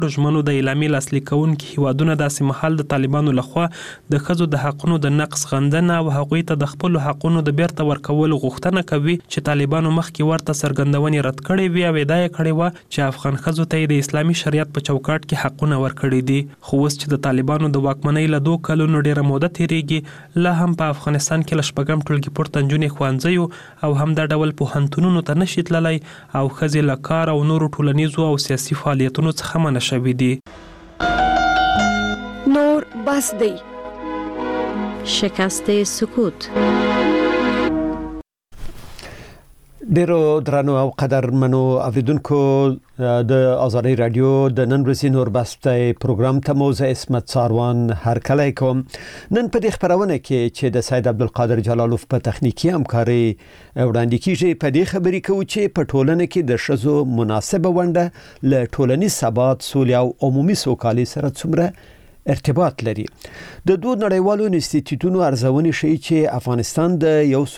د ژمنو د اعلامیې لاسلیک کوونکي هیوادونه داسې مهال د طالبانو لخوا د ښځو د حقونو د نقض غندنه او هغوی ته د خپلو حقونو د بیرته ورکولو غوښتنه کوي چې طالبانو مخکې ورته څرګندونې رد کړې وي او ادعا یې کړې وه چې افغان ښځو ته یې د اسلامي شریعت په چوکاټ کې حقونه ورکړي دي. خو اوس چې د طالبانو د واکمنۍ له 2 کلونو ډیره موده تیریږي، لا هم په افغانستان کې له 6 ټولګي پورته نجونې ښوونځیو او همدا ډول پوهنتونونو ته نشي تللی او ښځې له کار او نورو ټولنیزو او سیاسي فعالیتونو څخه منع شوي دي. نور بس دی. شکست سکوت. ډیرو درنو او قدرمنو اوریدونکو د آزادۍ رادیو د نن ورځې نور بسته پروګرام ته موزه اسمت ساروان هرکلی کوم. نن په دې خبرونه کې چې د سید عبدالقادر جلالوف په تخنیکی همکاري وړاندې کیږي په دې خبرې کوو چې په ټولنه کې د ښځو مناسبه ونډه له ټولنیز ثبات، سولې او عمومي سوکالۍ سره څومره ارتباط لري. د دوه نړیوالو انسټیټیوټونو ارزونې ښیي چې افغانستان د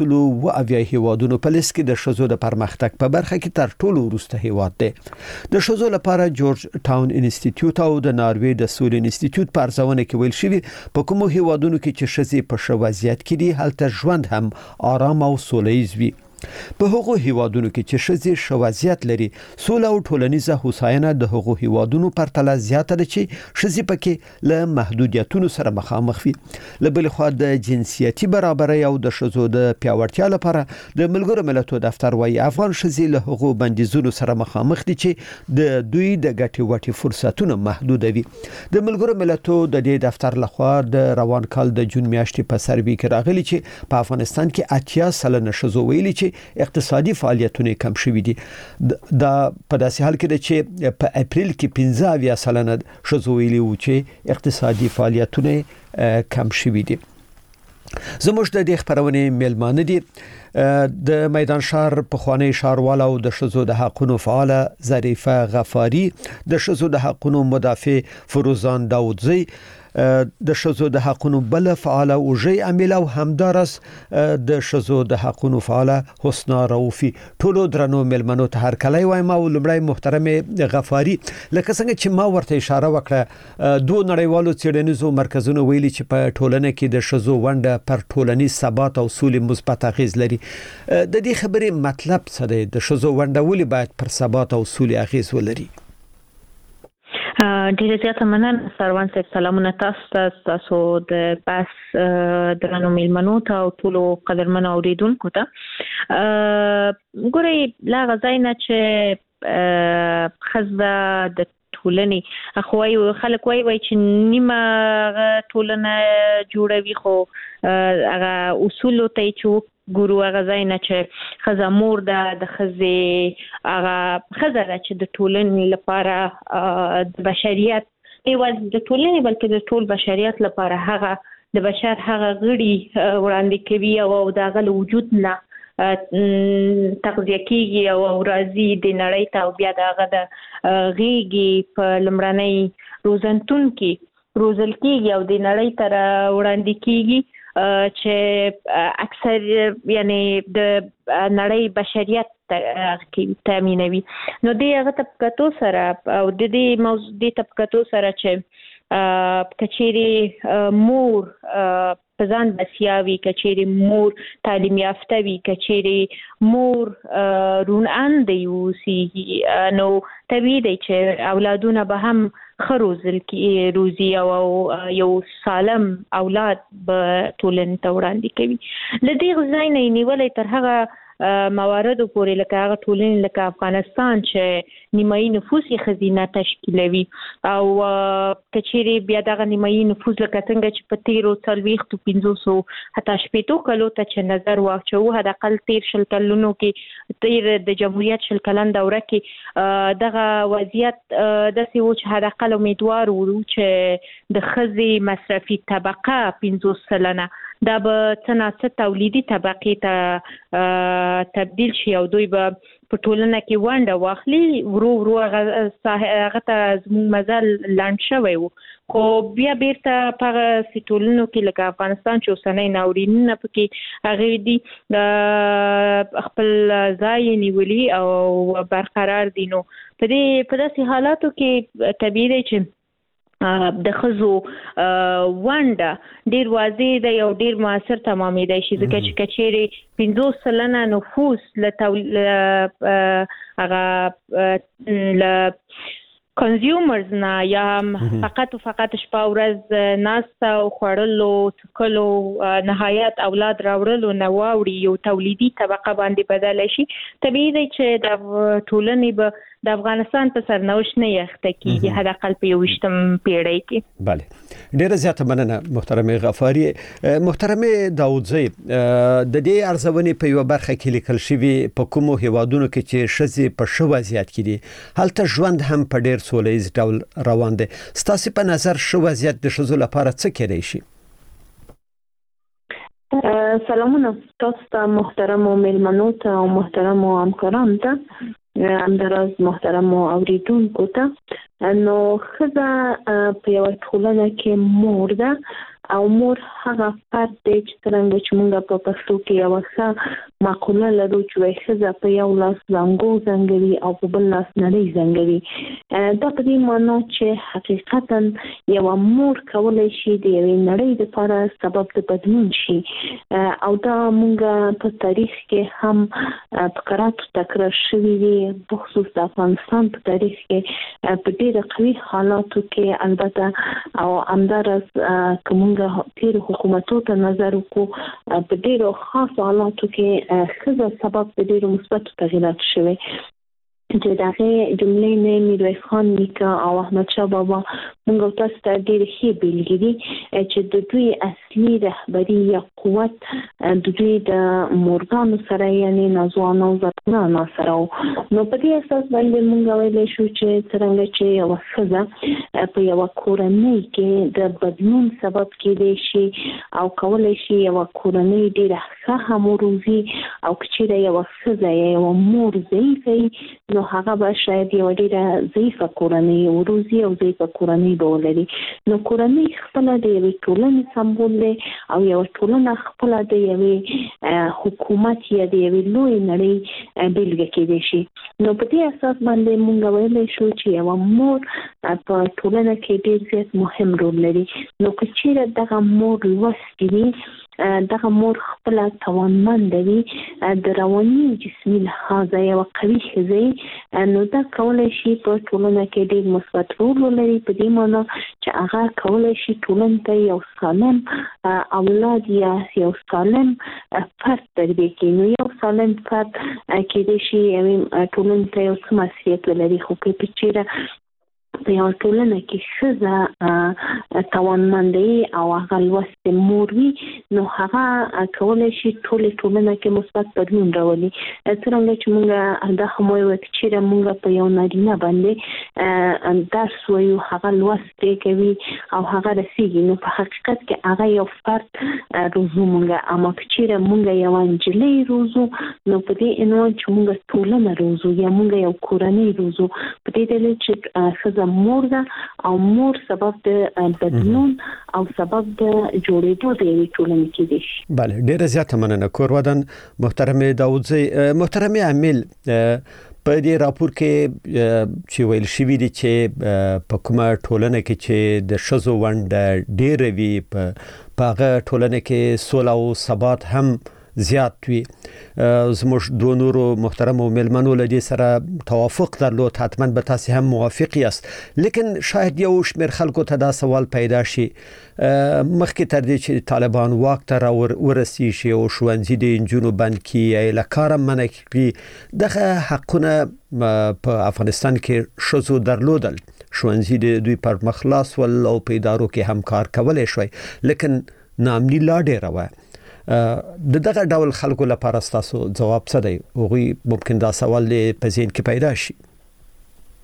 170 هیوادونو په لیست کې د ښځو د پرمختګ په برخه کې تر ټولو وروسته هیواد دی. د ښځو لپاره جورج ټاون انسټیټیوټ او د ناروې د سولې انسټیټیوټ په ارزونه کې ویل شوی په کومو هیوادونو کې چې ښځې په ښه وضعیت کې دي هلته ژوند هم آرام او سوله‌ییز وي. په هغو هیوادونو کې چې ښځې ښه وضعیت لري، سوله او ټولنیزه هوساینه د هغو هیوادونو پرتله زیاته ده چې ښځې پکې له محدودیتونو سره مخامخ وي. له بلې خوا د جنسیتي برابرۍ او د ښځو د پیاوړتیا لپاره د ملګرو ملتونو دفتر وايي افغان ښځې له هغو بندیزونو سره مخامخ دي چې د دوی د ګټې وټې فرصتونه محدود وي. د ملګرو ملتونو د دې دفتر لخوا د روان کال د جون میاشتې په سروې کې راغلي چې په افغانستان کې 80% ښځو ویلي چې اقتصادي فعالیتونه کم شوي دي. دا په داسې حال کې ده چې په اپریل کې 15% ښځو ویلي وو چې اقتصادي فعالیتونه کم شوي دي. زموږ د دې خبرونې میلمانه دي د میدان شهر پخوانی ښاروال او د ښځو د حقونو فعال ظریفه غفاری، د ښځو د حقونو مدافع فروزان داودزی، د ښځو د حقونو بل فعال اوجی امیل او همدارس د ښځو د حقونو فعال حسنا رؤفی. ټولو درنو ملمنو ته هر کله وایم او لمړی محترم غفاری، لکه څنګه چې ما ورته اشاره وکړه، دوه نړیوالو څېړنیزو مرکزونو ویلي چې په ټولنه کې د ښځو ونډه پر ټولنیز ثبات او سولې مثبت اغیز لري. د دې خبرې مطلب څه دی؟ د ښځو ونډه ولې باید پر ثبات او سولې اغیز ولري؟ ډیره زیاته مننه سروان صاحب. سلامونه تاسو د بس درنو میلمنو ته او ټولو قدرمنو اوریدونکو ته. ګورئ لا غځای نه چې ښځه د ټولنې خو خلک وایي چې نیمه ټولنه جوړوي، خو هغه اصولو ته چې ګورو هغه ځای نه چې ښځه مور ده، د ښځې هغه ښځه ده چې د ټولنې لپاره د بشریت یوازې د ټولنې بلکې د ټول بشریت لپاره هغه د بشر هغه غړي وړاندې کوي او د هغه له وجود نه تغذیه کیږي او راځي د نړۍ ته او بیا د هغه د غېږې په لومړنۍ روزنتون کې روزل کیږي او د نړۍ ته وړاندې کیږي چې اکثر یعنی د نړۍ بشریت تامینوي. نو د هغه طبقاتو سره او د دې موضوع د طبقاتو سره چې کچېرې مور په ځان بسیاوي، کچېرې مور تعلیم یافته وي، کچېرې مور روڼاندی اوسي، نو طبیعي دی چې اولادونه به هم ښه روزي او یو سالم اولاد به ټولنې ته وړاندې کوي. له دې ځای نه نیولې تر هغه مواردو پورې لکه هغه ټولنې لکه افغانستان چې نیمایي نفوس یې ښځینه تشکیلوي او کچېرې بیا دغه نیمایي نفوس لکه څنګه چې په 13 حتی 50 کلو ته چې نظر واچوو، حداقل 13 کلونو کې د جمهوریت 10 کلن دوره کې دغه وضعیت داسې و چې حداقل امیدوار وو چې د ښځې مصرفي طبقه 50 سلنه دا به څنګه تولیدي طبقې ته تبدیل شي او دوی به په ټولنه کې ونډه واخلي. ورو هغه ته زموږ مزل لاند شوی وو، خو بیا بیرته په ټولنو کې لکه افغانستان چې اوسنۍ ناورینونه پکې هغه دي خپل ځای نیولي او برقرار دي. نو په داسې حالاتو کې طبیعي دی چې د ښځو ونډه ډیر واضح دی او ډیر موثر تمامېدای شي، ځکه چې کچېرې 50% نفوس هغه کنزیومرز نه یا فقط شپه ورځ ناسته او خوړلو څکلو نهایت اولاد راوړلو نه واوړي یو تولیدي طبقه باندې بدل شي، طبیعي دی چې د ټولنې به د افغانستان په سرنوشت نه یخته کیږي، حداقل په 21م پیړۍ کې. بله، ډیره زیاته مننه محترمه غفاری. محترمه داودزی، د دې ارزونې په یو برخه کې لیکل شوی په کومو هیوادونو کې چې ښځې په ښه وضعیت کې دي هلته ژوند هم په ډیر سولیز ډول روان دی. ستاسو په نظر ښه وضعیت د ښځو لپاره څه کېدای شي؟ سلامونه تاسو ته، محترم میلمنو ته او محترم همکارانو ته، همداراز محترم اوریدونکو ته. نو ښځه په یوه ټولنه کې مور ده او مور هغه فرد دی چې څرنګه چې موږ په پښتو کې یوه ښه مقوله لرو چې وایي ښځه په یو لاس زانګو زنګوي او په بل لاس نړۍ زنګوي. دا په دې معنا چې حقیقتا یوه مور کولی شي د یوې نړۍ دپاره سبب د بدلون شي او دا موږ په تاریخ کې هم په کراتو تکرار شوي دي، بخصوص د افغانستان په تاریخ کې په ډېره قوي حالاتو کې. البته او همداراز که موږ تیر حکومتو ته نظر وکړو په ډیرو خاص حالاتو کې ښځه سبب د ډیرو مثبتو تغییراتو شوی، چې دغه جملې نه میرویس خان نیکه او احمد شاه بابا موږ تاسو ته ډېر ښې بیلګې دي چې د دوی اصلي رهبري یا قوت د دوی د مورګانو سره یعنی نازوانو زرغونانو سره. نو په دې اساس باندې موږ ویلی شو چې څرنګه چې یوه ښځه په یوه کورنۍ کې د بدلون سبب کېدی شي او کولی شي یوه کورنۍ ډېره ښه هم وروزي، او که چېرې یوه ښځه یا یوه مور ضعیفه وي نو هغه به شاید یوه ډېره ضعیفه کورنۍ وروزي او ضعیفه کورنۍ به ولري. نو کورنۍ خپله د یوې ټولنې سمبول دی او یوه ټولنه خپله د یوې حکومت یا د یوې لویې نړۍ بیلګه کېدی شي. نو په دې اساس باندې موږ ویلی شو چې یوه مور په ټولنه کې ډېر زیات مهم رول لري. نو که چېرې دغه مور لوستې وي، دغه مور خپله توانمنده وي، د رواني او جسمي لحاظه یوه قوي ښځه، نو دا کولی شي په ټولنه کې ډېر مثبت رول ولري، په دې معنا چې هغه کولی شي ټولنې ته یو سالم اولاد یا یو سالم فرد تربیه کړي. نو یو سالم فرد کېدای شي ټولنې ته یو څه مسؤلیت ولري، خو که چېرې په یوه ټولنه کې ښځه توانمندې او هغه لوستې مور وي نو هغه کولی شي ټولې ټولنه کې مثبت بدلون راولي. څرنګه چې موږ دا هم وایو چې چېرې موږ په یو نارینه باندې درس وایو، هغه لوست کوي او هغه رسېږي، نو په حقیقت کې هغه یو فرد روزو موږ. اما که چېرې موږ یوه نجلۍ روزو نو په دې عنوان چې موږ ټولنه روزو یا موږ یو کورنۍ روزو، په دې دلیل چې ښځه مور ده او مور سبب د بدلون او سبب د جوړېدو د یوې ټولنې کېدی شي. بله، ډېره زیاته مننه کورودن محترمه داودزی. محترمه امیل، په دې راپور کې چې ویل شوي دي چې په کومه ټولنه کې چې د ښځو ونډه ډېره وي په هغه ټولنه کې سوله او ثبات هم زیات وي. زموږ دوه نورو محترمو میلمنو له دې سره توافق درلود، حتما به تاسو هم موافق یاست، لیکن شاید یو شمېر خلکو ته دا سوال پیدا شي مخکې تر دې چې طالبان واک ته ورسیږي او ښوونځي د نجونو بند کړي یا له کاره منع کړي، دغه حقونه په افغانستان کې ښځو درلودل، ښوونځي د دوی پر مخ خلاص ول او په ادارو کې هم کار کولی شوی، لیکن ناامني لا ډېره وه. د دغه ډول خلکو لپاره ستاسو ځواب څه دی؟ هغوی ممکن دا سوال په ذهن کې پیدا شي.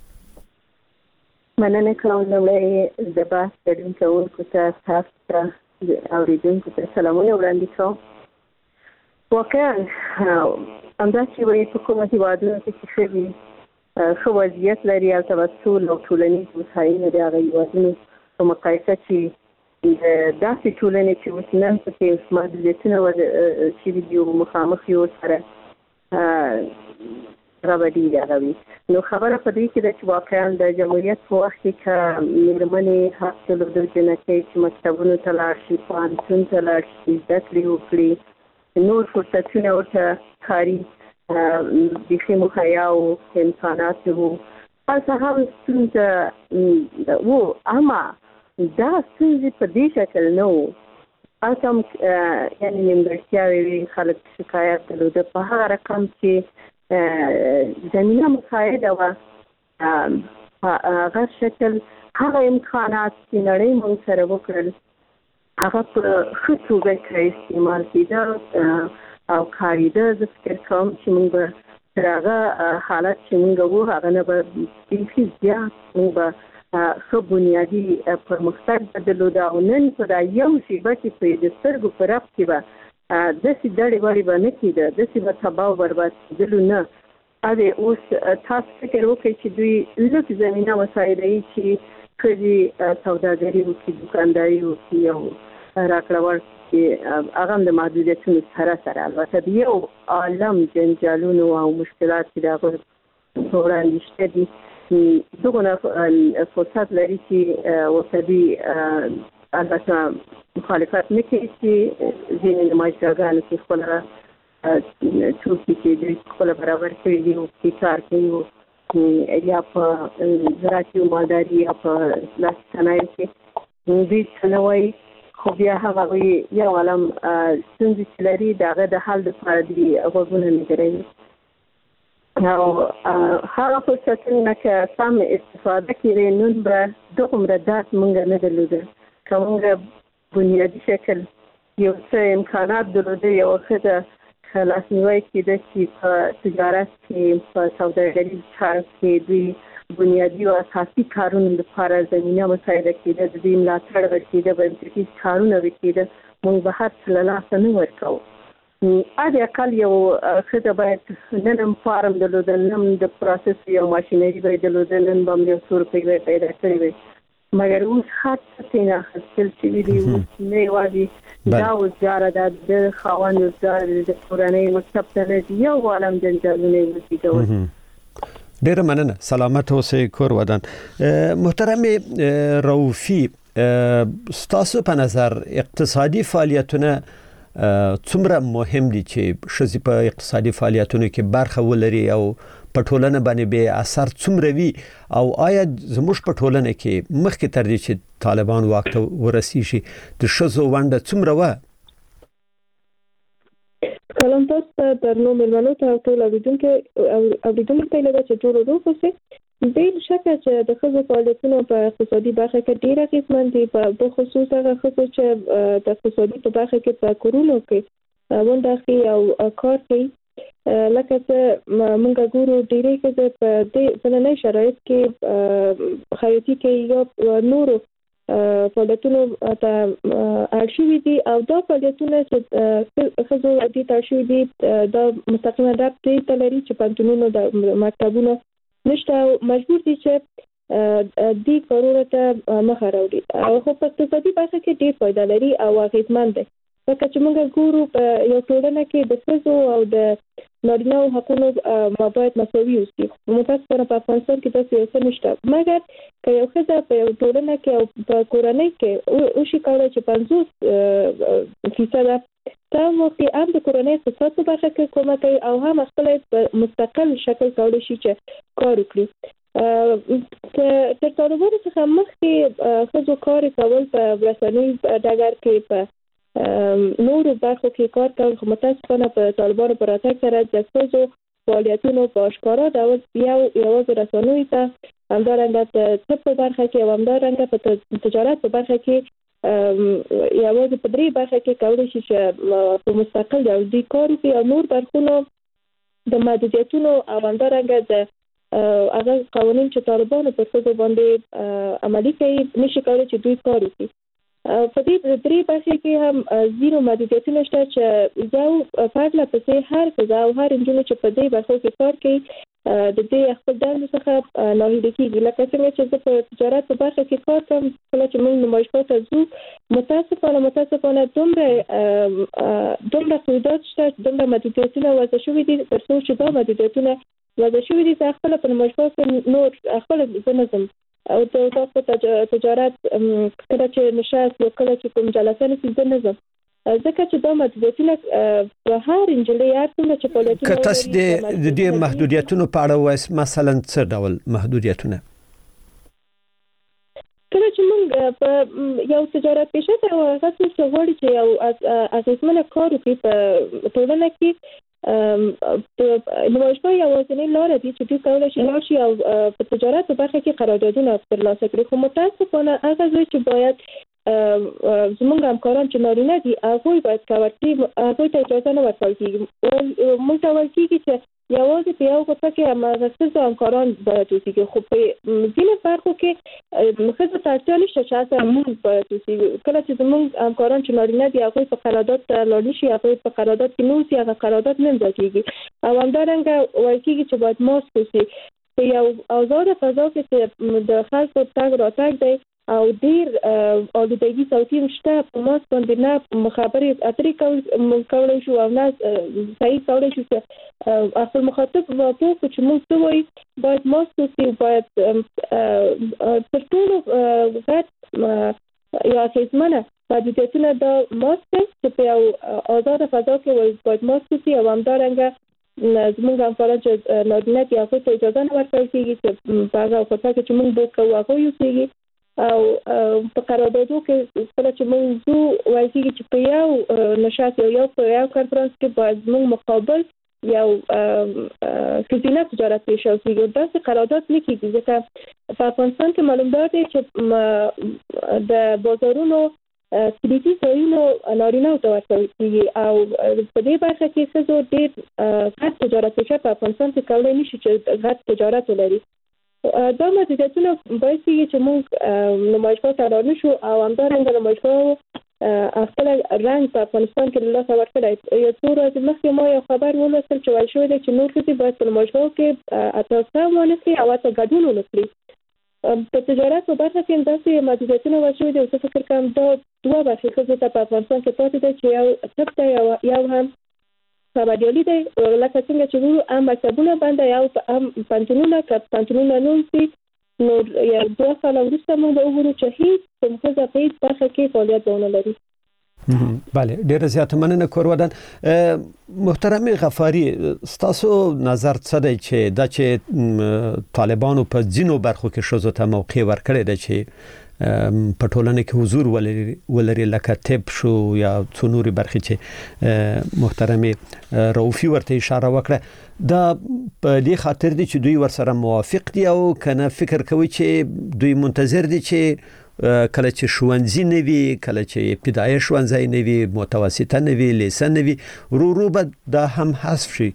مننه کوم لومړی د بحث ګډون کوونکو ته تاسو ته اوریدونکو ته سلامونه وړاندې کوم. واقعا همداسې وایي په کومه هېوادونو کې چې ښځې ښه وضعیت لري او تبسل او ټولنیز هوساینه د هغه هېوادونو په مقایسه چې د داسې ټولنې چې اوس نن پکې محدودیتونه شوي دي او مخامخ یو سره رابطې راغوي. نو خبره په دې کې ده چې واقعا د جمهوریت په وخت کې که مېرمنې حق درلوده جنکۍ چې مکتبونو ته لاړ شي، پوهنتون ته لاړ شي، زده کړې وکړي، نور فرصتونه ورته کاري بیخي مهیا او امکانات وو. هلته هم ستونزه وو، اما دا ستونزې په دې شکل نه وو. هلته هم یعنې نیمګړتیاوې وي، خلک شکایت درلوده په هغه رقم چې زمینه مساعده وه. هغه شکل هغه امکانات چې نړۍ موږ سره وکړل هغه په ښه توګه استعمال کېده او کارېده. زه فکر کوم چې موږ به تر هغه حالت چې موږ وو هغه نه به بیخي زیات موږ به ښه بنیادي پرمختګ به درلوده او نن په دا یو شیبه کې په د سترګو په رپ کې به داسې دړې وړې به نه کېده، داسې به تباه او برباد کېدلو نه. اوس تاسو فکر وکړئ چې دوی لږ زمینه مساعده یې چې ښځې سوداګري وکړي، دوکانداري وکړي او راکړه ورکړي، هغه هم د محدودیتونو سره سره البته د یو عالم جنجالونو او مشکلات چې د هغوی په وړاندې شته دي دغونه فرصت لري چې ورته دوی البته مخالفت نه کوي چې ځینې نمایشګاهانو کې خپله توکي چې دوی خپله برابر کړي دي چې کار کوي یا په زراعتي او مالداري یا په لاسي صنایعو کې دوی څه نه وایي، خو بیا هغه یو عالم ستونزې چې لري د هغه د حل دپاره دوی غوږونه نه ګروي. او هغه فرصتونه که سم استفاده کړي نن به دومره درد موږ نه درلوده. که موږ بنیادي شکل یو څه امکانات درلوده، یو ښځه لاسنیوی کېده چې په تجارت کې په سوداګریز کار کې دوی بنیادي او اساسي کارونو لپاره زمینه مساعده کېده، د دوی ملاتړ به کېده، بنسټیز کارونه به کېده، موږ به هر څه له لاسه نه ورکوو. حد اقل یو ښځه باید نن هم فارم درلوده، نن هم د پروسس یو ماشینري به یې درلوده، نن به هم یو څو روپۍ به یې پیدا کړې وی. مګر اوس هر څه ترېنه اخیستل شوي دي. نه یوازې دا وزګاره ده، د خاوند وزګاره ده، د کورنۍ مکتب ته نه ځي، یو عالم جنجالونه یې وزېږول. ډیره مننه، سلامت اوسئ، کور ودان. محترم رؤوفي، ستاسو په نظر اقتصادي فعالیتونه څومره مهم دي چې ښځې په اقتصادي فعالیتونو کې برخه ولري او په ټولنه باندې به اثر څومره وي، او آیا زموږ په ټولنه کې مخکې تر دې چې طالبان واک ته ورسیږي د ښځو ونډه څومره وه؟ سلام تاسو ته، درنو مېلمنو ته او ټول اوریدونکو ته هیله چې ټول روغ اوسئ. بې شکه چې د ښځو فعالیتونه په اقتصادي برخه کې ډېر اغېزمن دي، په خصوص هغه ښځو چې د اقتصادي په برخه کې په کورونو کې ونډه اخلي او کار کوي. لکه چې موږ ګورو ډېرې ښځې په دې ننني شرایط کې خیاطي کوي یا نورو فعالیتونو ته اړ شوي دي، او دا فعالیتونه چې ښځو دې ته اړ شوي دي دا مستقیمه ربط دې ته لري چې پوهنتونونو د مکتبونو نشته او مجبور دي چې دې کارونو ته مخه راوړي. خو په اقتصادي برخه کې ډېر فایده لري او اغېزمن دی. لکه چې موږ ګورو په یو ټولنه کې د ښځو او د نارینه‌و حقونو باید مساوي اوسي. متاسفانه په افغانستان کې داسې یو څه نشته. مګر که یو ښځه په یو ټولنه کې او په کورنۍ کې وشي کولی چې 50% دا وخت هم د کورنۍ اقتصاد په برخه کې کومک کوي او هم خپل مستقل شکل کولی شي چې کار وکړي. تر طالبانو څخه مخکې ښځو کار کول په رسنیو ډګر کې په نورو برخو کې کار کول، خو متاسفانه په طالبانو په راتګ سره د ښځو فعالیتونو په اشکارا ډول یوازې رسنیو ته، همدارنګه د طب په برخه کې او همدارنګه په تجارت په برخه کې یوازې په درې برخه کې کولی شي چې په مستقل ډول دوی کار وکړي، او نور برخونه د محدودیتونو او همدارنګه د هغه قوانین چې طالبانو پر ښځو باندې عملي کوي نشي کولی چې دوی کار وکړي. په دې درې برخې کې هم زیرو محدودیتونه شته چې یو پرله پسې هر ښځه او هر نجلۍ چې په دې برخو کې کار کوي د دې خپل دندې څخه ناهیلي کېږي. لکه څنګه چې زه په تجارت په برخه کې کار کوم، کله چې موږ نمایشګاه ته ځو متاسفانه دومره قیودات شته، دومره محدودیتونه وضع شوي دي تر څو چې دا محدودیتونه وضع شوي دي چې خپل په نمایشګاه کې نور خپل نظم او تاسو تجارت کله چې نشاط یا کله چې کوم جلسه نشي نظم ځکه چې دا محدودیتونه په هر انجلۍ ارتونه چې فعالیتونه که تاسو د دې محدودیتونو په اړه وایي مثلا څه ډول محدودیتونه کله چې موږ په یو تجارت پیشه ته غوښتل چې غواړي چې یو اغیزمنه کار وکړي په ټولنه کې نمایشګاه یوازینۍ لاره دي چې دوی کولی شي لاړ شي او په تجارت په برخه کې قراردادونه ترلاسه کړي. خو متاسفانه هغه ځای چې باید زموږ همکاران چې نارینه دي هغوی باید کار کړي، هغوی ته اجازه نه ورکول کېږي. موږ ته ویل کېږي چې یوازې په یو غرفه کې هماغه ښځو همکاران باید اوسېږي، خو په ځینې برخو کې ښځو ته اړتیا نشته چې هلته موږ باید اوسېږو. کله چې زموږ همکاران چې نارینه دي هغوی په قرارداد ته لاړ نه شي، هغوی په قرارداد کې نه اوسي، هغه قرارداد نه امضا کېږي. او همدارنګه ویل کېږي چې باید ماسک اوسي. په یو آزاده فضا کې چې د خلکو تګ راتګ دی او ډیر آلودګي صوتي شته، په ماسک باندې نه خبرې اترې کولای شو او نه صحیح کولای شو چې خپل مخاطب په چې موږ څه وایي باید ماسک اوسي. باید تر ټولو غټ یا اغېزمنه محدودیتونه دا ماسک دی چې په یو آزاده فضا کې باید ماسک اوسي. او همدارنګه زموږ همکاران چې نارینه دي هغوی ته اجازه نه ورکول کېږي چې په هغه غرفه کې چې موږ بوک کوو هغوی اوسېږي. او په قراردادو کې کله چې موږ ځو وایي کېږي چې په یو نشاط یو کنفرانس کې باید موږ مقابل یو ښځینه تجارت پیشه اوسېږي. داسې قرارداد نه کېږي ځکه په افغانستان کې معلومدار دی چې د بازارونو کلیدي ځایونو نارینه‌و ته ورکول کېږي او په دې برخه کې ښځو ډېر غټ تجارت پیشه په افغانستان کې کولی نشي چې غټ تجارت ولري. دا محدودیتونه باعث کېږي چې موږ نمایشګاه ته لاړ نه شو او همدارنګه نمایشګاه خپل رنګ په افغانستان کې له لاسه ورکړی. یو څو ورځې مخکې ما یو خبر ولوستل چې ویل شوی دی چې نور ښځې باید په نمایشګاه کې اتاسه ونه کړي او حتی ګډون ونه کړي. په تجارت په برخه کې داسې محدودیتونه ویل شوي دي او زه فکر کوم دا دوه برخې ښځو ته په افغانستان کې پاتې ده چې یو طب دی یو هم خبریالي دی. لکه څنګه چې وایو هم مکتبونه بنده یا هم پوهنتونونه که پوهنتونونه نه اوسي نو یو دوه کاله وروسته موږ به وګورو چې هېڅ کوم ښځه په هېڅ برخه کې فعالیت به ونه لري. بله، ډیره زیاته مننه کورودن. محترم غفاری، ستاسو نظر څه دی چې دا چې طالبانو په ځینو برخو کې ښځو ته موقع ورکړی دی چې په ټولنه کې حضور ولري، لکه طب شو یا څو نورې برخې چې محترم رؤوفي ورته اشاره وکړه، دا په دې خاطر دی چې دوی ورسره موافق دي او کنه فکر کوي چې دوی منتظر دي چې کله چې ښوونځي نه وي، کله چې ابتدایي ښوونځي نه وي، متوسطه نه وي، لیسه نه وي، ورو به دا هم حذف شي؟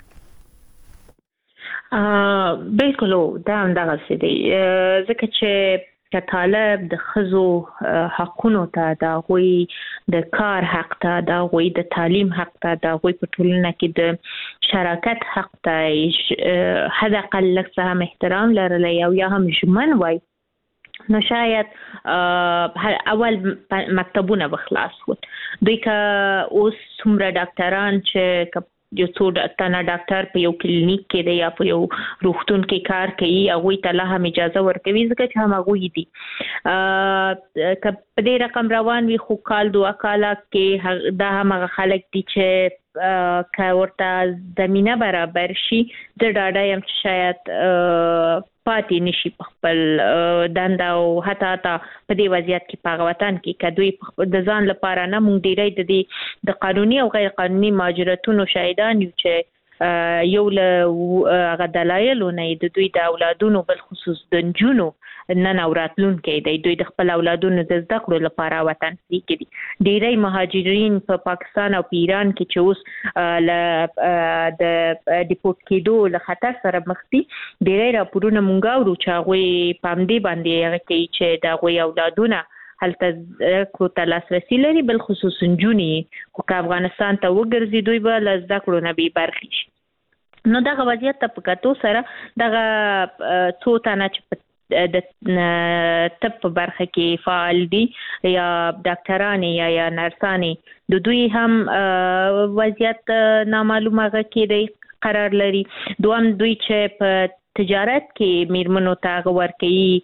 بالکل دا هم دغسې دی، ځکه چې طالب د ښځو حقونو ته، د هغوی د کار حق ته، د هغوی د تعلیم حق ته، د هغوی په ټولنه کې د شراکت حق ته حد اقل لږ څه هم احترام لرلی او یا هم ژمن وای، نو شاید اول مکتبونه به خلاص ول. دوی که اوس څومره ډاکټران چې یو څو تنه ډاکټر په یو کلینیک کې دی یا په یو روغتون کې کار کوي، هغوی ته لا هم اجازه ورکوي ځکه چې هم هغوی دي. که په دې رقم روان وي خو کال 2 کاله کې دا هم هغه خلک دي چې که ورته زمینه برابر شي زه ډاډه یم چې شاید پاتې نشي په خپل دنده او حتی په دې وضعیت کې په هغه وطن کې که دوی د ځان لپاره نه، موږ ډېری د دې د قانوني او غیر قانوني مهاجرتونو شاهدان یو چې یو له هغه دلایلو نه د دوی د اولادونو بالخصوص د نجونو نن او راتلونکی دی، دوی د خپل اولادونو د زده کړو لپاره وطن پرېږدي دي. ډېری مهاجرین په پاکستان او په ایران کې چې اوس له د ډیپورټ کېدو له خطر سره مخ دي، ډېری راپورونه مونږ اورو چې هغوی په همدې باندې هغه کوي چې د هغوی اولادونه هلته کوته لاسرسي لري، بل خصوص نجونې خو که افغانستان ته وګرځي دوی به له زده کړو نه بې برخې شي. نو دغه وضعیت ته په کتو سره دغه څو تنه چې د طب په برخه کې فعال دي یا ډاکټرانې یا نرسانې، د دوی هم وضعیت نامعلومه کې دی قرار لري. دوم دوی چې په تجارت کې میرمنو ته ورکوي،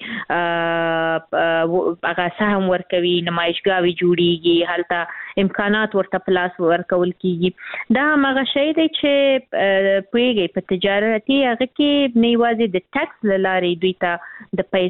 هغه سهم ورکوي، نمایشګاوې جوړیږي، هلته امکانات ورته په لاس ورکول کیږي. دا هم هغه شی دی چې پوهیږئ په تجارتي هغه کې نه یوازې د ټکس له لارې دوی ته د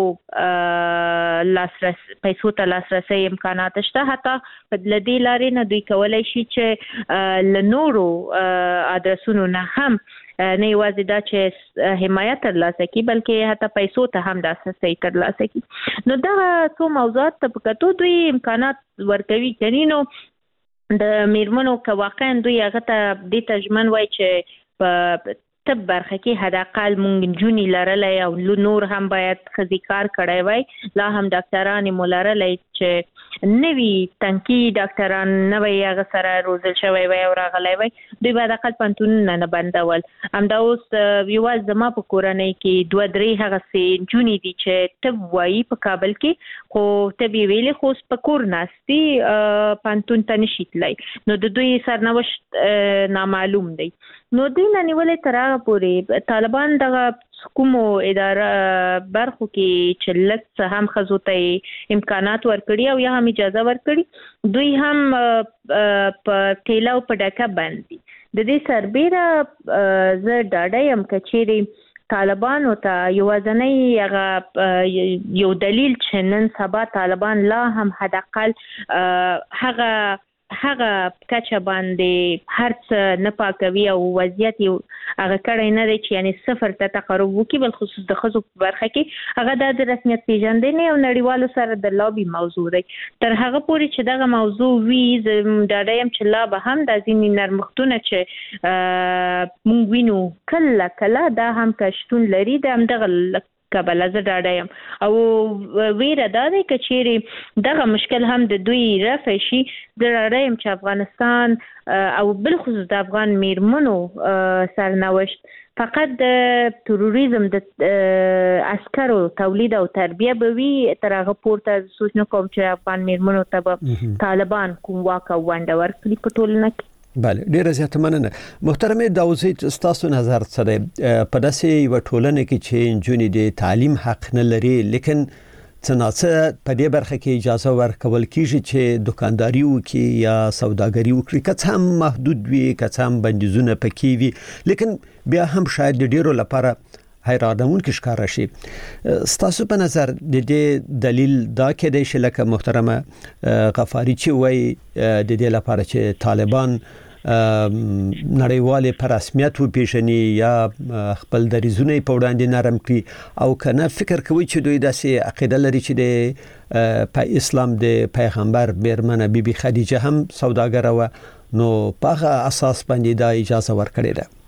پیسو ته لاسرسی امکانات شته، حتی په له دې لارې نه دوی کولی شي چې له نورو ادرسونو نه هم نه یوازې دا چې حمایت ترلاسه کړي بلکې حتی پیسو ته هم لاسرسی ترلاسه کړي. نو دغه څو موضوعات ته په کتو دوی امکانات ورکوي. کني نو د میرمنو که واقعا دوی هغه ته دې ته ژمن وای چې په طب برخه کې حداقل مونږ نجونې لرلی او نور هم باید ښځې کار کړی وای، لا هم ډاکټرانې مو لرلی چې نوي تنکي ډاکټران نوی هغه سره روزل شوی وای او راغلی وای، دوی به حداقل پوهنتونونه نه بندول. همدا اوس یوازې زما په کورنۍ کې 2-3 هغسې نجونې دي چې طب وایي په کابل کې، خو طب یې ویلې خو اوس په کور ناست دي، پوهنتون ته نشي تللی. نو د دوی سرنوشت نامعلوم دی. نو دوی نه نیولې تر هغه پورې طالبان دغه کومو اداره برخو کې چې لږ څه هم ښځو ته امکانات ورکړي او یا هم اجازه ورکړي، دوی هم په ټیله او په ډکه بند دي. د دې سربیره زه ډاډه یم که چیرې طالبانو ته یوازینی هغه یو دلیل چې نن سبا طالبان لا هم حداقل هغه کچه باندې هر څه نه پاکوي او وضعیت یې هغه کړی نه دی چې یعنی صفر ته تقرب وکړي، بل خصوص د ښځو په برخه کې هغه د رسمیت پیژندنې او نړیوالو سره د لابي موضوع دی. تر هغه پورې چې دغه موضوع وي زه ډاډه یم چې لا به هم د ځینې نرمښتونه چې موږ وینو کله کله دا هم که شتون لري د همدغه کبله زه ډاډه یم او ویره دا دی که چیرې دغه مشکل هم د دوی رفع شي، زه ډاډه یم چې افغانستان او بالخصوص د افغان میرمنو سرنوشت فقط د تروریزم د عسکرو تولید او تربیه به وي، تر هغه پورته سوچ نه کوم چې افغان میرمنو ته به طالبان کوم واک او ونډه ورکړي په ټولنه کې. بله، ډیره زیاته مننه. محترمه داوزی، ستاسو نظر څه دی په داسې یوه ټولنه کې چې نجونې د تعلیم حق نه لري لیکن څه ناڅه په دې برخه کې اجازه ورکول کیږي چې دکانداري وکړي یا سوداګري وکړي، که څه هم محدود وي، که څه هم بندیزونه پکې وي، لیکن بیا هم شاید د ډیرو لپاره حیرانونکي ښکاره شي. ستاسو په نظر د دې دلیل دا کېدای شي لکه محترمه غفاري چې وایي د دې لپاره چې طالبان نړیوالې په رسمیت وپیژني یا خپل دریځونه په وړاندې نرم کړي، او کنه فکر کوي چې دوی داسې عقیده لري چې د په اسلام د پیغمبر میرمنه بیبي خدیجه هم سوداګره وه، نو په هغه اساس باندې دا اجازه ورکړې ده.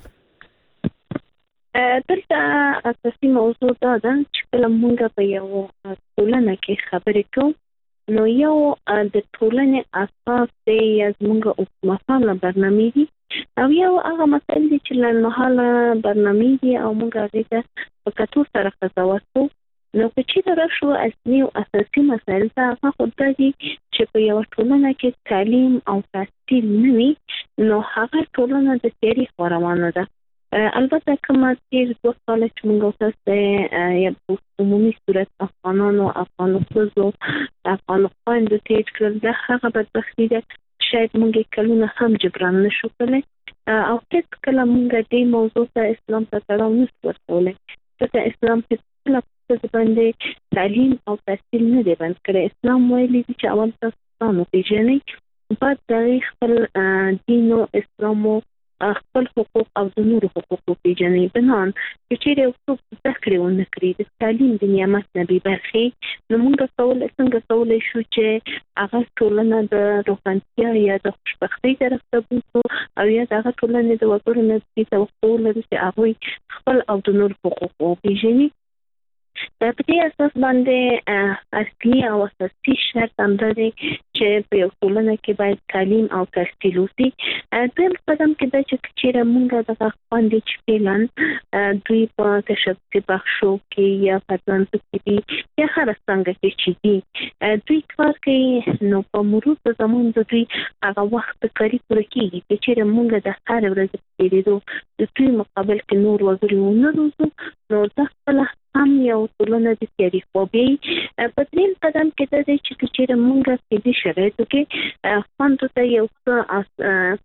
دلته اساسي موضوع دا ده چې کله موږ په یو ټولنه کې خبرې کوو نو یو د ټولنې اساس دی یا زموږ اوږدمهاله برنامې دي او یو هغه مسایل دي چې لنډمهاله برنامې دي او موږ هغې ته په کتو سره قضاوت کوو. نو که چېرته راشو اصلي او اساسي مسایل ته، هغه خو دا دي چې په یوه ټولنه کې تعلیم او تحصیل نه وي نو هغه ټولنه د تیاري خپرونه ده. البته کومه تیر 2 کاله چې موږ تاسو یا په عمومي صورت افغانانو افغانو ښځو افغانو خویندو تیر کړل، دا هغه بدبختي ده شاید موږ کلونه هم جبران نشو کړلی او هیڅ کله موږ دې موضوع ته اسلام ته تړاو نشو ورکولی، ځکه اسلام هیڅکله په ښځو باندې تعلیم او تحصیل نه دی بند کړی. اسلام ویلي دي چې اول تاسو ځان وپېژنئ، بعد د هغې خپل دین او اسلام خپل حقوق او د نورو حقوق وپېژنئ. بنان چې چیرې یو څوک زده کړې ونه کړي، د تعلیم د نعمت نه بې برخې، نو موږ څنګه کولی شو چې هغه ټولنه د روښانتیا یا د خوشبختۍ طرف ته بوځو او یا د هغه ټولنې د وګړو نه دې توقع ولرو چې هغوی خپل او د نورو حقوق وپېژني. په دې اساس باندې اصلي او اساسي شرط هم دی چې په یو ټولنه کې باید تعلیم او تحصیل وشي. دویم قدم کې دا چې چیرې موږ د خپل چې پلان دوی په تشخیصي بخشو کې یا پرځانته کې دي یا هر څنګه کې چې دي دوی کار کوي، نو په مرور د زمان د دوی هغه وخت کاری پوره کیږي چې چیرې موږ د هر ورځې په تیریدو د دوی مقابل کې نور وګړي ونه روزو، نو دا خپل هم یو ټولنه د تیاری خوبي. په دریم قدم کې دا دی چې چیرې موږ په دې شرایطو کې خوند ته یو څه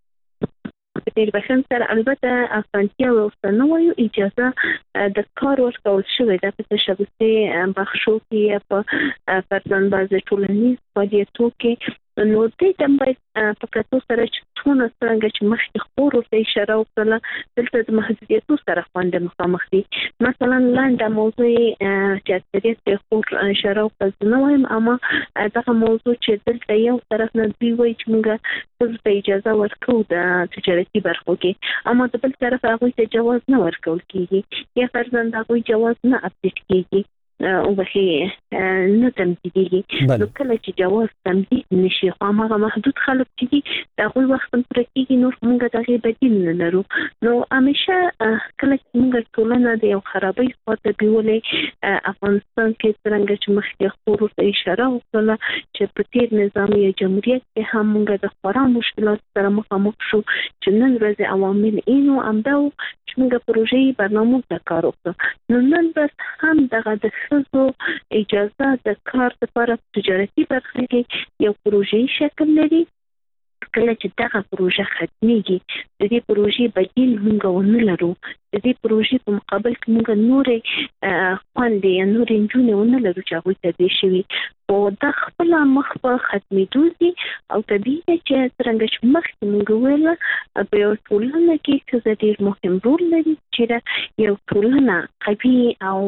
په دې بشن سره البته اسانتیا او ستنوي اجازه د کار ورکول شوی د تشخیصي بخشو کې په پرځان بازه ټولنیز فعالیتو کې، نو دې تم باید په کتو سره چې څونه څنګه چې مخکې خور ورته اشاره وکړه دلته د محدودیتو سره خوند مخامخ دي. مثلا لاندې موضوع چې اکثریت خور اشاره وکړه نو وایم، اما دغه موضوع چې دلته یو طرف نه دی وایي چې موږ ته اجازه ورکو د تجارتي برخو کې، اما د بل طرف هغه ته جواز نه ورکول کیږي یا فرضاً هغه جواز نه اپډیټ کیږي او به نه تمدیدي. نو کله چې جواز تمدید نشي خو هغه محدود خلک چې دا غوي وخت پر کېږي، نو موږ دغه بدیل نه لرو. نو همیشه کله چې موږ ټولنه د یو خرابۍ خواته بیولې افغانستان کې څنګه چې مخکې خور ته اشاره وکړه چې په تیر نظام یا جمهوریت کې هم موږ د خورا مشکلات سره مخامخ شو چې نن ورځ عوامل اینو امداو چې موږ پروژې برنامه د کار وکړو. نو نن بس هم دغه د خصوصو اجازه د کار لپاره تجارتي برخه کې یو پروژې شکل لري. کله چې دغه پروژه ختميږي د دې پروژې بدیل موږ ونه لرو، د دې پروژې په مقابل کې موږ نورې خوندې یا نورې نجونې ونه لرو چې هغوی ته دې شوي، او دا خپل مخ په ختمېدو دي. او طبیعي چې څرنګه چې مخکې موږ ویل په یو ټولنه کې ښځه ډېر مهم رول لري چې یو ټولنه قوي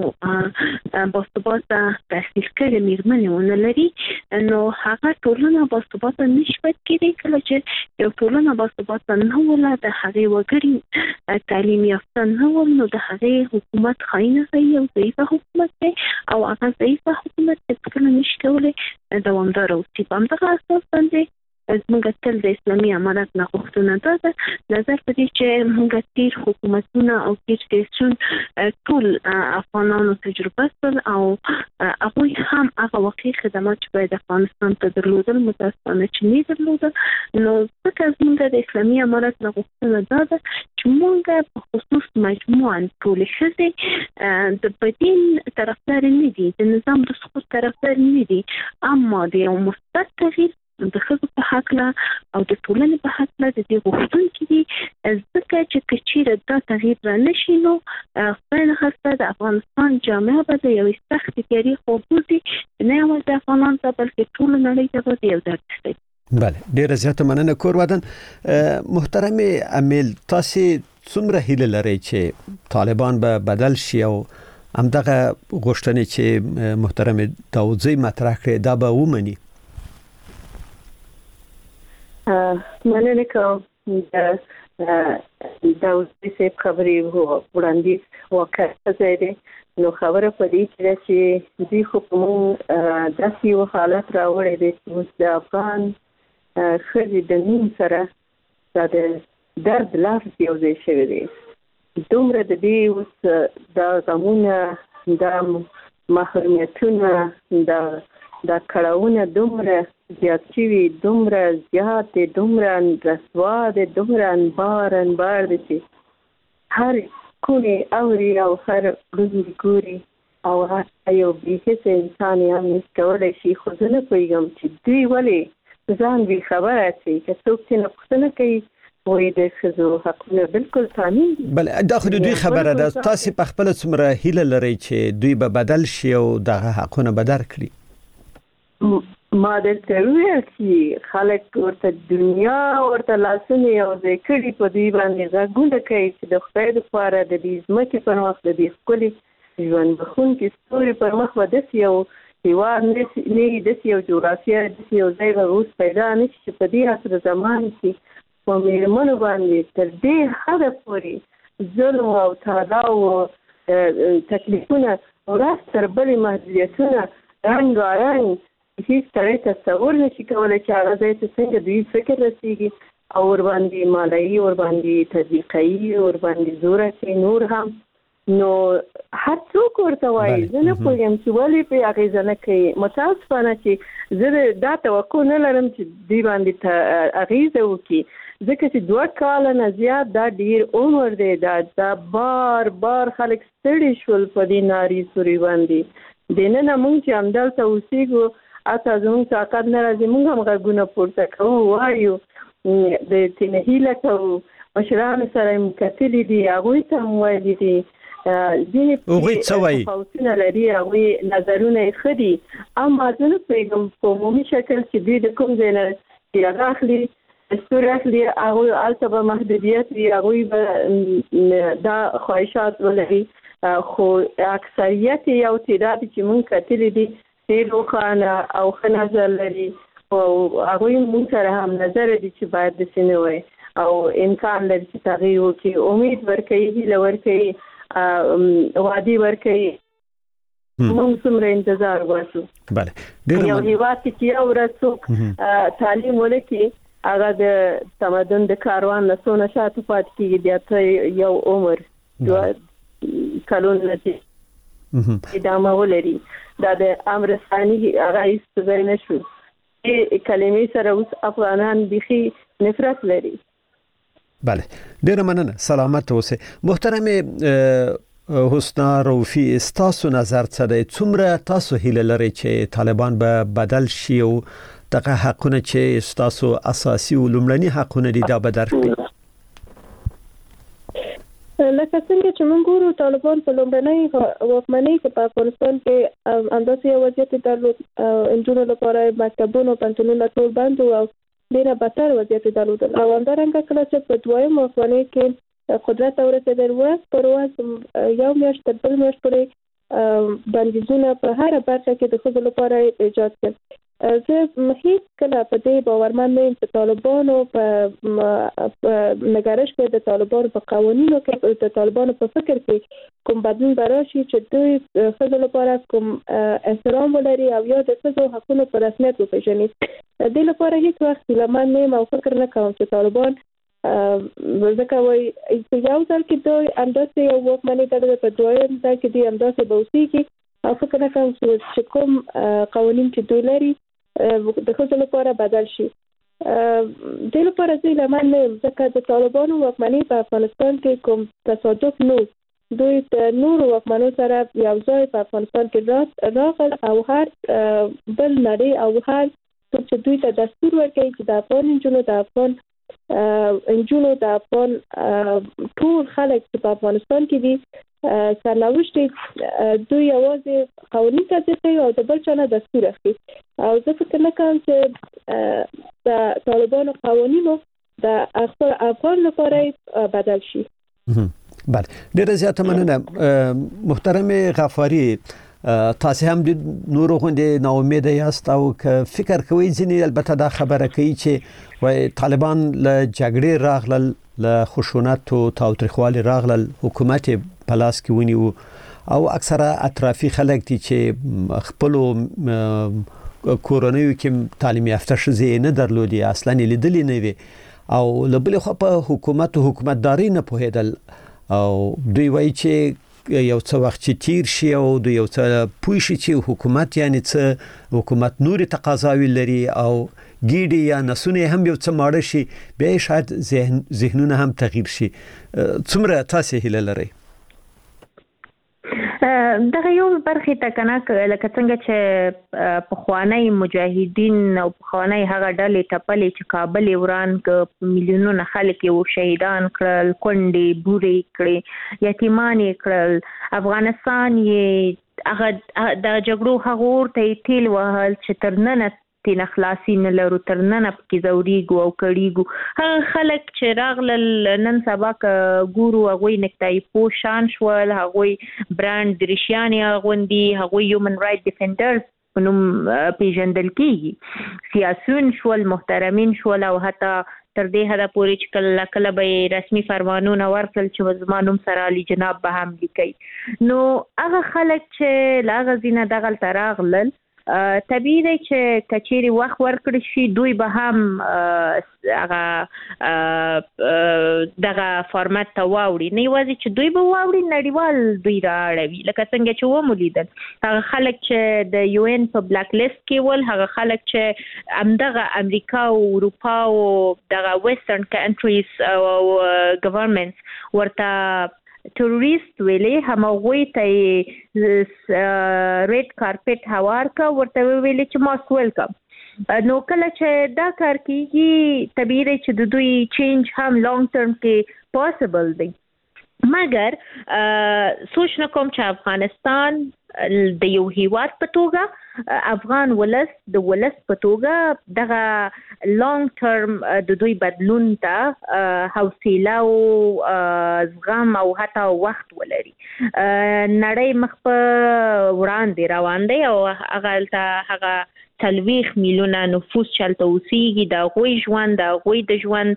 او باثباته تحصیل کړې میرمنې ونه لري، نو هغه ټولنه باثباته نشي کېدای. کله چې یو ټولنه باثباته نه وله د هغې وګړي تعلیم یافته نه ول، نو د هغې حکومت خاینه کوي او ضعیفه حکومت دی، او هغه ضعیفه حکومت هېڅکله نشي کولی دوامداره اوسي. په همدغه اساس باندې موږ تل د اسلامي امارت نه غوښتنه ده نظر په دې چې موږ تیر حکومتونه او تیر سیاسیون ټول افغانانو تجربه کړل او هغوی هم هغه واقعي خدمات چې باید افغانستان ته درلودل متاسفانه چې نه درلودل. نو ځکه موږ د اسلامي امارت نه غوښتنه ده چې موږ په خصوص مجموعاً ټولې ښځې د بدیل طرفدار نه دي، د نظام د سقوط طرفدار نه دي، اما د یو مثبت تغییر د ښځو په هکله او د ټولنې په هکله د دې غوښتونکي دي، ځکه چې که چیرې دا تغییر رانشي نو خدای نخواسته د افغانستان جامعه به د یوې سختې تیارې خوب وځي، نه یوازې د افغانانو ته بلکې ټوله نړۍ ته به د یو درد شي. بله، ډیره زیاته مننه کور ودان. محترم امیل، تاسو څومره هیله لرئ چې طالبان به بدل شي او همدغه غوښتنې چې محترم داودزی مطرح کړې دا به ومني؟ مننه کوم داودزی صاحب خبرې وړاندې واقع ځای نو خبره پدې چې دوی خو په موږ داسې یو حالت راوړی دی چې اوس د افغان ښځې د نوم سره دا د درد لفظ یو ځای شوی دی. دومره د دې اوس دا غمونه، دا محرومیتونه، دا کړاوونه دومره زیات شوي، دومره زیات دي، دومره رسوا دي، دومره انبار دي چې هر کونې اوري او هر ورځ ګوري او هر یو بېحسه انسان یې هم هېڅ کولی شي. خو زه نه پوهېږم چې دوی ولې ځان بې خبره اچوي. که څوک چې نه پوښتنه کوي وایي د ښځو حقونه بالکل تامین دي. بله، دا خو د دوی خبره ده. تاسې په خپله څومره هیله لرئ چې دوی به بدل شي او دغه حقونه به درکړي؟ ما درته وویل چې خلک ورته دنیا ورته لاسونه یو ځای کړي، په دوی باندې غږونه کوي چې د خدای دپاره د دې ځمکې پر مخ د دې ښکلي ژوند بښونکي ستوري پر مخ به داسې یو هېواد نه وي، داسې یو جغرافیه، داسې یو ځای به اوس پیدا نه شي چې په دې عصر زمان کې په مېرمنو باندې تر دې حده پورې ظلم او تعالی او تکلیفونه ورځ تر بلې محدودیتونه رنګارنګ هیڅ سړی تصور نشي کولی چې هغه ځای ته څنګه دوی فکر رسېږي او ورباندې مالایي ورباندې تطبیقوي ورباندې زور اچوي نور هم نو هر څوک ورته وایي زه نه پوهېږم چې ولې پرې اغېزه نه کوي متاسفانه چې زه دا توقع نه لرم چې دوی باندې اغېزه وکړي ځکه چې 2 کاله نه زیات دا ډېر عمر دی دا بار بار خلک ستړي شول په دې ناري سوري باندې دننه موږ چې همدلته اوسېږو اته زموږ طاقت نه راځي موږ هم غږونه پورته کوو وایو د تېنه هیله کوو مشرانو سره یې کتلي دي هغوی ته هم ویلي دي ځینې تفاوتونه لري هغوی نظرونه یې ښه دي اما زه نه پوهېږم په عمومي شکل چې دوی د کوم ځای نه چې هغه اخلي دستور اخلي هغوی هلته به محدودیت وي هغوی به دا خواهشات ولري خو اکثریت یو تعداد چې موږ کتلي دي ډېر روښانه او ښه نظر لري او هغوی موږ سره هم نظر دي چې باید داسې نه وای او امکان لري چې تغییر وکړي امید ورکوي هیله ورکوي وعدې ورکوي موږ څومره انتظار واسو یو هیواد چې یو ورځ څوک تعلیم ولکړي هغه د تمدن د کاروان نه څونه شاته پاتې کېږي بیا ته یو عمر کلونه چې ادامه ولري دا د امر ثاني هغه هیڅ ځای نه شو کلمې سره اوس افغانان بيخي نفرت لري بله ډیره مننه سلامت اوسئ محترم حسنا روفي تاسو نظر څه دی څومره تاسو هیله لرئ چې طالبان به بدل شي او دغه حقونه چې تاسو اساسي او لومړني حقونه دي دا به درکړي لکه څنګه چې موږ ګورو طالبان په لومړنۍ واکمنۍ کې په افغانستان کې انداسې وضعیت درلود انجونو لپاره مکتبونو پنځونو ټول بند او ډېر بدتر وضعیت درلود او همدارنګه کله چې په دویم واکمنۍ کې قدرت ورسېدل ورځ پر ورځ یو میاشت تر بل میاشت پورې بندیزونه په هر برخه کې د ښځو لپاره ایجاد کړل زه هیڅ کله په دې باورمن نه یم چې طالبانو په نگرش کې د طالبانو په قوانینو کې د طالبانو په فکر کې کوم بدلون راشي چې دوی ښځو لپاره کوم احترام ولري او یا د ښځو حقونو په رسمیت وپېژني دې لپاره هیڅ وخت لمن نه یم او فکر نه کوم چې طالبان ځکه وایي یو ځل کې دوی همداسې یو واکمني درلوده په دویم ځل کې دوی همداسې به اوسېږي او فکر نه کوم چې کوم قوانین چې دوی لري د ښځو لپاره بدل شي دې لپاره زه لمن نه یم ځکه د طالبانو واکمني په افغانستان کې کوم تصادف نه دوی د نورو واکمنو سره یو ځای په افغانستان کې راغل او هر بل نړۍ او هر څوک چې دوی ته دستور ورکوي چې د افغان انجونو د افغان ټول خلک چې په افغانستان کې دي سرنوشت دوی یوازې قوانین تطبیق کوي او د بل چا نه دستور اخلي او زه فکر نه کوم چې د طالبانو قوانینو د افغان لپاره بدل شي بله ډیره زیاته مننه محترم غفاری تاسو هم د نورو غونډې ناامیده یاست او فکر کوئ ځینې البته دا خبره کوي چې وای طالبان له جګړې راغلل له خشونت او تاوتریخوالي راغلل حکومت په لاس کې ونیو او اکثره اطرافي خلک دي چې خپل کورونیو کې تعلیم یافته شزي نه درلودي اصلا لیدلې نه وي او لبل خو په حکومتداري نه پوهیدل او دوی وایي چې یو څه وخت چې تیر شي او د یو څه پوه شي چې حکومت یعنی څه حکومت نوري تقاضاوي لري او ګیډي یا نسونه هم یو څه ماړه شي به شاید ذهنونه هم تغییر شي څومره تاسو هیله لرئ دغه یو برخه تکنه لکه څنګه چې په خوانی مجاهدین او په خوانی هغه ډلې ټپلې چې کابل وران ک میلیونونه خلک یو شهیدان کړل کونډې بوري کړې یتیمان کړل افغانستان یې هغه د جګړو هغه ورته تیل وهل چې ترننه تین خلاصي نه لرو ترننه پکې زوريګو او کړيګو هغه خلک چې راغلل نن سبا ګورو هغه نکتای پوشان شول هغه برانډ درشياني غوندي هغه هیومن رائټ ډیفندرز نوم پیژندل کیږي سیاسيون شول محترمین شول او حتی تر دې حده پورې چې کله به رسمي فرمانونه ورکړل چې زما نوم سره علي جناب به هم لیکي. نو هغه خلک چې لا غزینه دغلته راغلل طبیعي دی چې کچېرې وخت ورکړی شي دوی به هم هغه دغه فارمت ته واوړي، نه یوازې چې دوی به واوړي نړیوال دوی رااړوي. لکه څنګه چې ومولیدل هغه خلک چې د یو ان په بلاک لیست کې ول، هغه خلک چې همدغه امریکا او اروپا او دغه ویسټرن کنټریز او ګورنمنټس ورته ټروریست ویلې، همغوی ته ریډ کارپټ هوار کا، ورته ویلې چې ماست ویلکم. نو کله چې دا کار کیږي طبیعي دی چې د دوی چینج هم لانګ ټرم کې پاسبل دی. مګر سوچ نه کوم چې افغانستان د یو هیواد په توګه افغان ولس د ولس په توګه دغه لانګ ټرم د دوی بدلون ته حوصله او زغم او حتی وخت ولري. نړۍ مخ په وړاندې روان دی او هغه 40 میلیونه نفوس چلته اوسېږي، د هغوی ژوند د هغوی د ژوند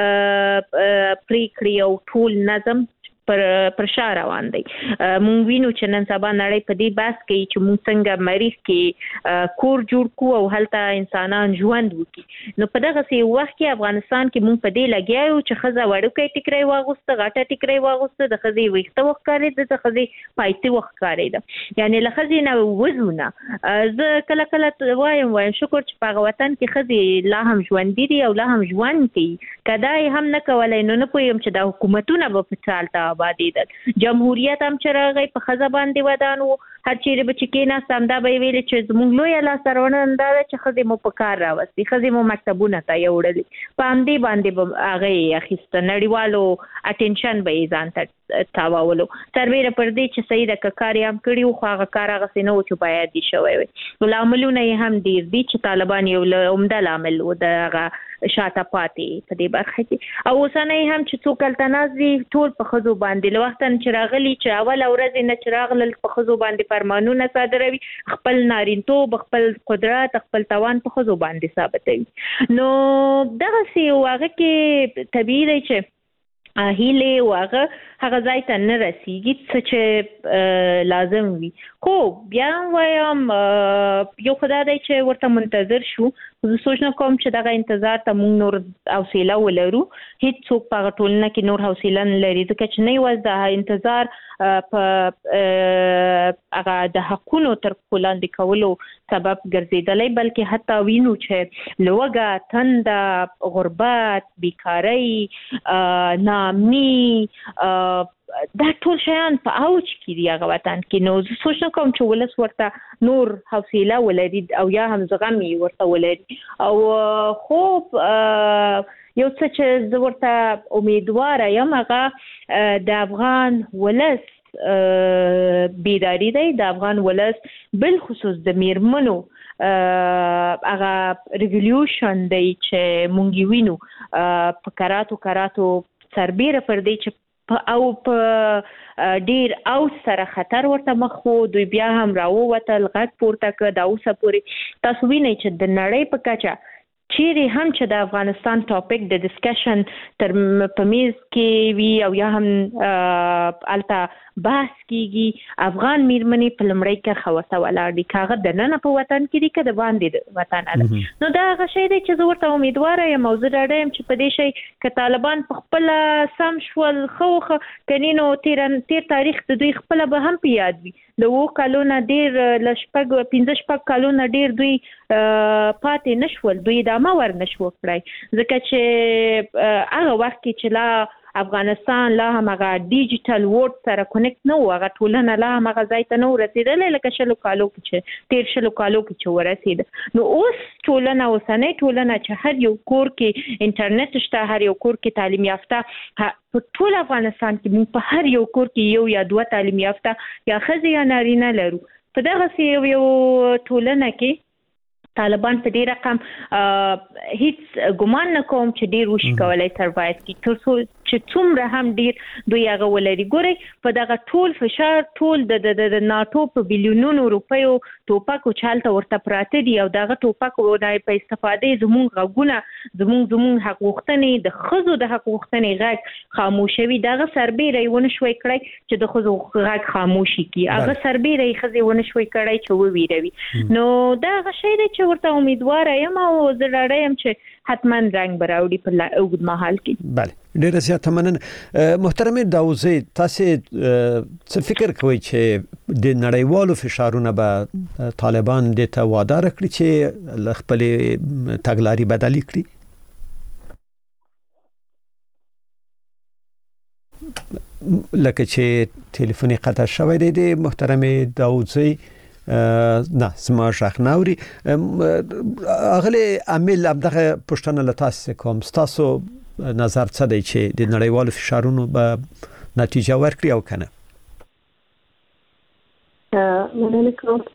پریکړې او ټول نظم پر شا روان دی. مونږ وینو چې نن سبا نړۍ په دې بحث کوي چې مونږ څنګه مریخ کې کور جوړ کړو او هلته انسانان ژوند وکړي. نو په دغسې وخت کې افغانستان کې مونږ په دې لګیا یو چې ښځه وړوکی ټیکری واغوسته، غټه ټیکری واغوسته، د ښځې ویښته وښکارېده، د ښځې پایتې وښکارېده، یعنې له ښځې نه وځو نه. زه کله کله وایم شکر چې په هغه وطن کې ښځې لا هم ژوندي دي او لا هم ژوند کوي. که دا یې هم نه کولی نو نه پوهېږم چې دا حکومتونه به په څه هلته آبادېدل. جمهوریت هم چې راغی په ښځه باندې ودان و، هر چیرې به چې کېناست همدا به یې ویلې چې زموږ لویه لاسته راوړنه دا ده چې ښځې مو په کار راوستي، ښځې مو مکتبونه ته یې وړلي، په همدې باندې به هغه یې اخیسته، نړیوالو اټینشن به یې ځان ته تاوولو. سربیره پر دې چې صحیح ده که کار یې هم کړي و خو هغه کار هغسې نه و چې باید یې شوی وی. لاملونه یې هم ډېر دي چې طالبان یو عمده لامل و د هغه شاته پاتې په دې برخه کې. او اوسنی هم چې څوک هلته ناست دي ټول په ښځو باندې له وخته چې راغلي چې اوله ورځې نه چې راغلل په ښځو باندې فرمانونه صادروي، خپل نارینتوب، خپل قدرت، خپل توان په ښځو باندې ثابتوي. نو دغسې هغه کې طبیعي دی چې هیله هغه ځای ته نه رسیږي څه چې لازم وي. خو بیا وایم یو خدای دی چې ورته منتظر شو. زه سوچ نه کوم چې دغه انتظار ته موږ نور حوصله ولرو. هیڅوک په هغه ټولنه کې نور حوصله نه لري ځکه چې نه یوازې د انتظار په هغه د حقونو تر پښو لاندې کولو سبب ګرځېدلی بلکې حتی وینو چې لوږه، تنده، غربت، بیکارۍ، ناامني، دا ټول شیان په اوج کې دي هغه وطن کې. نو زه سوچ نه کوم چې ولس ورته نور حوصله ولري او یا هم زغم یې ورته ولري. او خو یو څه چې زه ورته امیدواره یم هغه د افغان ولس بیداری دی، د افغان ولس بالخصوص د میرمنو هغه ریولیوشن دی چې مونږ وینو په کراتو سربیره پر دی چې او په ډیر او سره خطر ورته مخ وو. دوی بیا هم راووتل، غږ پورته کړ. دا اوسه پورې تاسو وینئ چې د نړۍ په کچه چیرې هم چې د افغانستان ټاپک د ډسکشن تر په میز کې وي او یا هم هلته بحث کیږي، افغان میرمنې په لومړۍ کرښه ورته ولاړ دي، که هغه دننه په وطن کې دي که د باندې د وطن ده. نو دا هغه شی دی چې زه ورته امیدواره یم او زه ډاډه یم چې په دې شی که طالبان په خپله سم شول ښه کنې نو تیر تاریخ د دوی خپله به هم په یاد وي. د 7 کالونه ډېر له 15 کالونه ډېر دوی پاتې نه شول، دوی ادامه ور نه شو کړی ځکه چې هغه وخت کې چې لا افغانستان لا هم هغه ډیجیټل ورډ سره کونیکټ نه و، هغه ټولنه لا هم هغه ځای ته نه ورسېدلی لکه 20 کالو کې چې ورسېده. نو اوس ټولنه، اوسنۍ ټولنه چې هر یو کور کې انټرنیټ شته، هر یو کور کې تعلیم یافته، په ټول افغانستان کې موږ په هر یو کور کې 1 یا 2 تعلیم یافته یا ښځې یا نارینه لرو. په دغسې یو ټولنه کې طالبان په دې رقم هیڅ ګمان نه کوم چې ډیر وشي کولای سروایو کی تر څو چې چې څومره هم ډیر دوی هغه ولري. ګوري په دغه ټول فشار ټول د ناتو په بیلیونونو روپیو ټوپکو چالت ورته پراته دي او دغه ټوپکو په استفاده زموږ غوونه زموږ حق غوښتنې د خزو د حق غوښتنې غږ خاموشوي. دغه سربېره ونه شوي کړی چې د خزو غږ خاموشي کی. هغه سربېره خزي ونه شوي کړی چې وویروي. نو دا شی دی چې ورته امیدواره یم او زه ډاډه یم چې حتما رنګ براوړي په اوږد مهال کې. بله ډیره زیاته مننه. محترمه داوزی تاسو څه فکر کوئ چې د نړیوالو فشارونو به طالبان د ته وعده راکړي چې خپل تګلاري بدلی کړي؟ لکه چې ټلیفوني قطع شوی دی د محترمه داوزی نه سما شخ نوري اغلی عامل ابدغه پښتنه لتاس کوم تاسو نظر څه دی چې د نړیوالو فشارونو به نتیجه ورکړي او کنه؟ مننه کوم.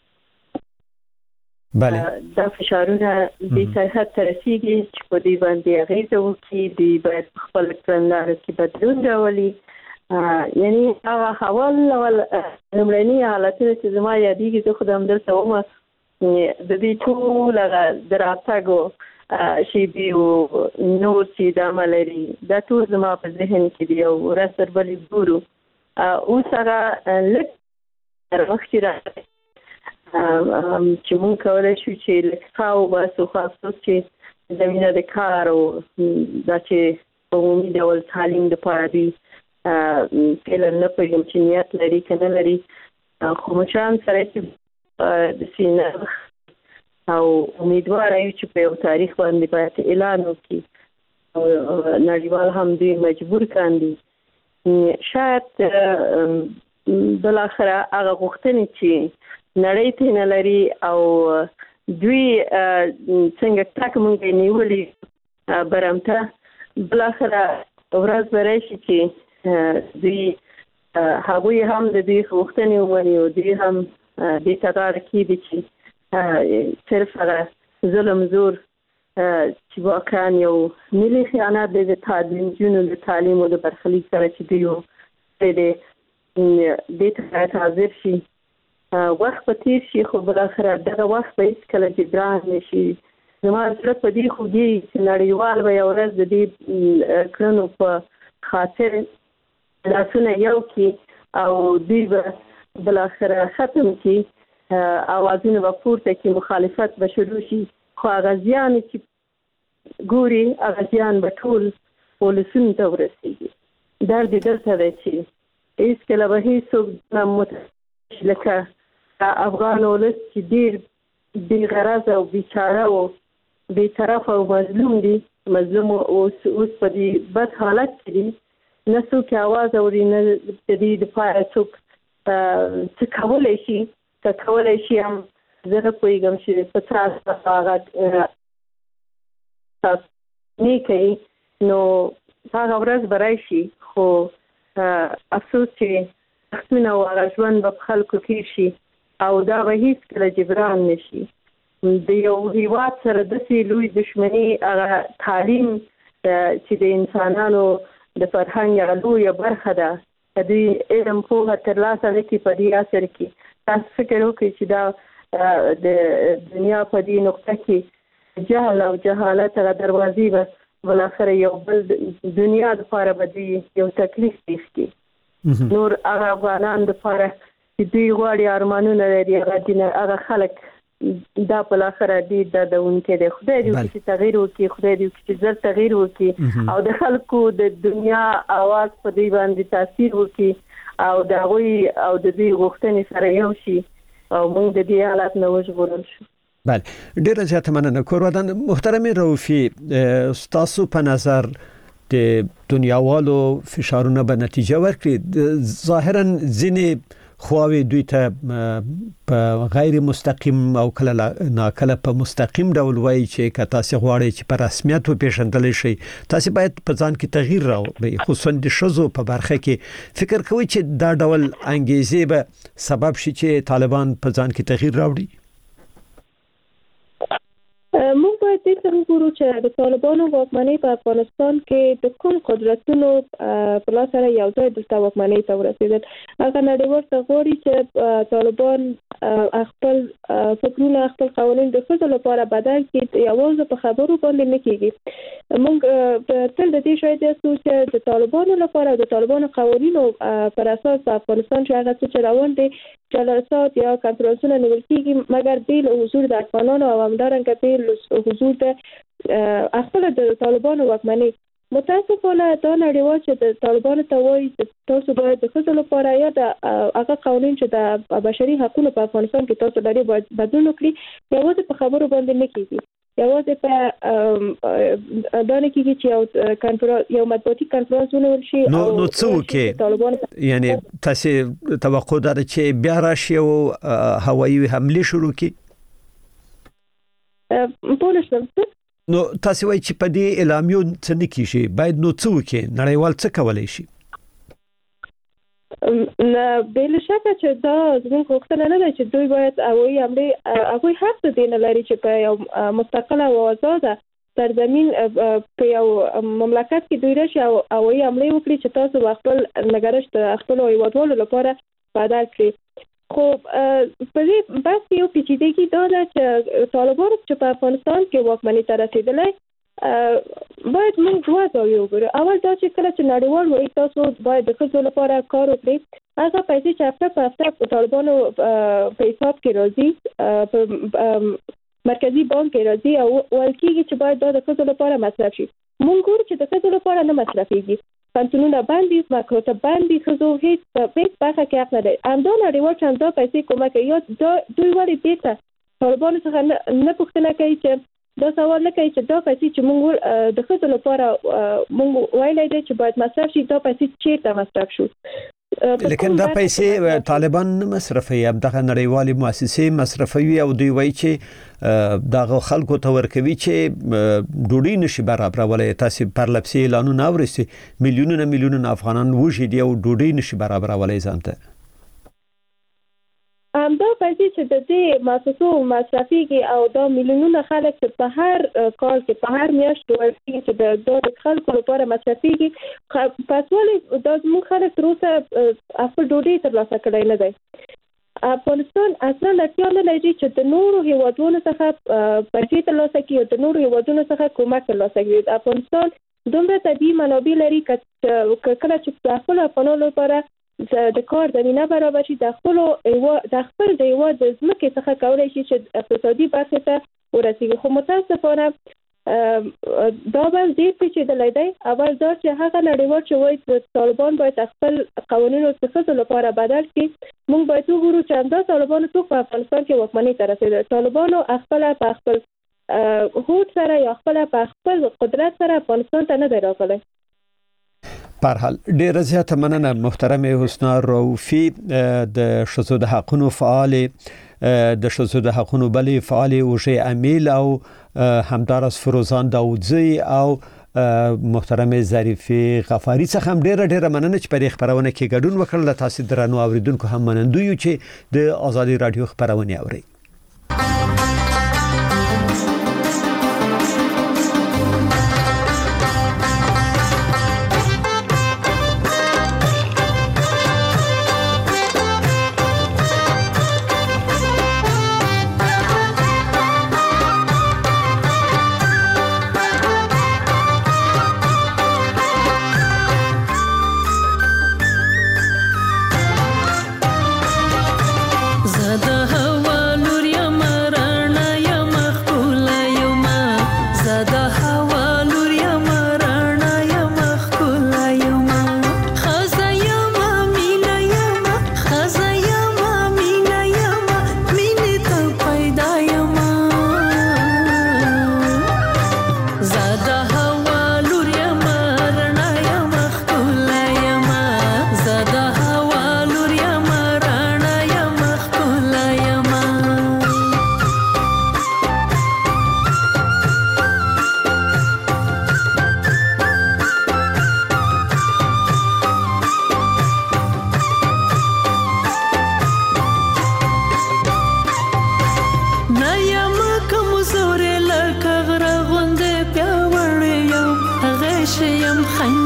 بله دا فشارونه د سیاست ترسيږي چې په دې باندې اغیزه وکړي. دی باید خپل کړنلارو کې بدلون راولي. یعنی هغه اول لمړني حالتونه چې زما یادېږي زه خودم دلته وم د دې ټول دراتګو شیبي او نور چې د عملري دا ټول زما په ذهن کې دی او ورځ تر بلې ګورو. اوس هغه لږ وخت راځي چې مونږ کولای شو چې لکساو باسو خاصو چې زمینه د کار او دا چې په عمومي ډول تعلیم دپاره دی فعلا نه پوهېږم چې نیت لري که نه لري. خو مشران سره چې د سینه او امیدواره یو چې په یو تاریخ باندې باید اعلان وکړي او نړیوال هم دوی مجبور کاندي. شاید بالاخره هغه غوښتنې چې نړۍ ته نه لري او دوی څنګه ټاک مونږ نیولي برمته بالاخره ورځ به راشي چې دوی هغوی هم د دوی غوښتنې ومني او دوی هم دې ته غاړه کېږدي چې صرف هغه ظلم زور چې واقعا یو ملي خیانت دی د نجونو د تعلیم او د برخلیک سره چې دوی دې ته حاضر شي. وخت په تیر شي خو بالاخره دغه وخت به هیڅکله جبران نه شي. زما زړه په دې خوږي چې نړیوال به یو ورځ د دې کړنو په خاطر لاسونه یو کړي او دوی به بالاخره ختم کړي، اوازونه به پورته کړي، مخالفت به شروع شي. خو هغه زیان چې ګوري هغه زیان به ټول ولسونو ته ورسېږي. درد یې دلته دی چې هېڅکله به هېڅوک نه لکه افغان ولس چې ډېر بې غرضه او بیچاره او بې طرفه او مظلوم دي، مظلوم اوس په دې بد حالت کې دي، نه څوک اواز اوري، نه د دې دپاره څوک څه کولی شي. که کولی شي هم زه نه پوهېږم چې په څه اساس هغه نه کوي، نو هغه ورځ به راشي. خو افسوس چې وختونه او هغه ژوند به په خلکو تېر شي او دا به هېڅکله جبران نه شي. د یو هېواد سره داسې لوی دښمني هغه تعلیم چې د انسانانو د فرهنګ هغه لویه برخه ده، که دوی علم پوهه ترلاسه نه کړي په دې عصر کې، تاسو فکر وکړئ چې دا د دنیا په دې نقطه کې جهل او جهالت هغه دروازې به بالاخره یو بل دنیا دپاره به دوی یو تکلیف پېښ کړي. نور هغه افغانان دپاره چې دوی غواړي ارمانونه لري، هغه خلک دا بالاخره ډېر دردونکی دی. خدای دې وکړي چې تغییر وکړي، خدای دې وکړي چې زر تغییر وکړي او د خلکو د دنیا اواز په دوی باندې تاثیر وکړي او د هغوی او د دوی غوښتنې سره یو شي او موږ د دې حالت نه وژغورل شو. بله، ډیره زیاته مننه. کورودان محترم روفي، ستاسو په نظر د دنیاوالو فشارونه به نتیجه ورکړي؟ ظاهرا ځینې خواوې دوی ته په غیر مستقیم او کله ناکله په مستقیم ډول وایي چې که تاسو غواړئ چې په رسمیت وپېژندل شئ تاسو باید په ځان کې تغییر راوړئ، خصوصا د ښځو په برخه کې. فکر کوئ چې دا ډول انګیزې به سبب شي چې طالبان په ځان کې تغییر راوړي؟ موږ باید دې څنګه ګورو چې د طالبانو واکمنۍ په افغانستان کې د کوم قدرتونو په لاس سره یو ځای د واکمنۍ ته ورسېدل. هغه نړیوال غواړي چې طالبان خپل فکرونه خپل قوانين د ښځو لپاره بدل کړي، یوازې په خبرو باندې نه کېږي. موږ تل د دې شاهد یاستو چې د طالبانو لپاره د طالبانو قوانینو پر اساس په افغانستان کې هغه څه روان دي، جلسات یا کنفرانسونه نیول کېږي، مګر بیل حضور د افغانانو او همدارنګه بیل حضور د خپل د طالبانو واکمنۍ. متاسفانه دا نړیوال چې د طالبانو ته وایي تاسو باید د ښځو لپاره یا د هغه قوانین چې د بشري حقوقو په افغانستان کې تاسو لري باید بدلون وکړي، یوازې په خبرو باندې نه کېږي. یوازې په دا نه کېږي چې یو مطبوعاتي کنفرانس ونیول شي. نو څه وکړي؟ یعنی تاسو توقع ده چې بیا راشي او هوایي حمله شروع کړي؟ په نشم نو تاسو وایي چې په دې اعلامیو څه نه کیږي، باید نو څه وکړي؟ نړیوال څه کولای شي؟ نه بل شکه چې دا زموږ غوښتنه نه ده چې دوی باید هوایي حمله، هغوی حق دې نه لري چې په یو مستقله او آزاده سرزمین په یو مملکت کې دوی راشي او هوایي حمله وکړي چې تاسو خپل نگرشت خپل هیوادوالو لپاره بدل کړي. خو په دې بس یو پیچیدګي دا ده چې طالبان چې په افغانستان کې واکمنۍ ته رسېدلای باید موږ دوه ځایونه وګورو. اول دا چې کله چې نړیوال وایي تاسو باید د ښځو لپاره کار وکړئ، هغه پیسې چې هفته په هفته طالبانو په حساب کې راځي، په مرکزي بانک کې راځي او ویل کېږي چې باید دا د ښځو لپاره مصرف شي. موږ ګورو چې د ښځو لپاره نه مصرفېږي، پنسیونونه بندي، مکاتب بندي، ښځو هیڅ برخه کې حق نه لري. همدا نړیوال چې همدا پیسې کومه کوي یا دوی ولې بیرته طالبانو څخه نه پوښتنه کوي چې دا سوال نه کوي چې دا پیسې چې موږ د ښځو لپاره موږ ویلای دي چې باید مصرف شي، دا پیسې چیرته مصرف شو؟ لیکن دا پیسې طالبان نه مصرفوي، دغه نړیوالې مؤسسې مصرفوي او دوی وایي چې دغه خلکو ته ورکوي چې ډوډۍ نشي برابرولای. تاسو پرلپسې اعلانونه اورئ میلیونونه افغانان وږي دي او ډوډۍ نشي برابرولای ځانته. همدا پیسې چې د دې مؤسسو مصرفيږي او دا میلیونونه خلک چې په هر کال کې په هر میاشت ورکړي چې د خلکو لپاره مصرفيږي، پسولې دا زموږ خلک تر اوسه خپل ډوډۍ ترلاسه کړی نه دی. افغانستان اصلا اړتیا نه لري چې د نورو هیوادونو څخه پیسې ترلاسه کړي او د نورو هیوادونو څخه کومک ترلاسه کړي. افغانستان دومره طبیعي منابع لري چې کله چې خپل افغانانو لپاره د کار زمينه برابر شي، د خپل د هیواد د ځمکې څخه کولای شي چې اقتصادي برخه ته ورسیږي. خو متاسفانه دا به ډېر پیچیدلی دی. اول دا چې هغه نړیوال چې وایي طالبان باید خپل قوانینو د ښځو لپاره بدل کړي، موږ باید وګورو چې همدا طالبانو څوک په افغانستان کې واکمنۍ ته رسېدل. طالبانو خپل په خپل هوډ سره یا خپل په خپل قدرت سره افغانستان ته نه دی راغلی. پر حال ډیره زیاته مننه محترم حسنا رؤفی، د ښځو د حقوقو فعال، د ښځو د حقوقو بلې فعال اوجه امیل او همدارس فروزان داودزی او محترم ظریفی غفاری څخه هم ډیره مننه چې په خبرونه کې ګډون وکړل. تاسو درنو اوریدونکو هم منندوی یو چې د آزادي رادیو خبرونه اوري. زده هوالو خندې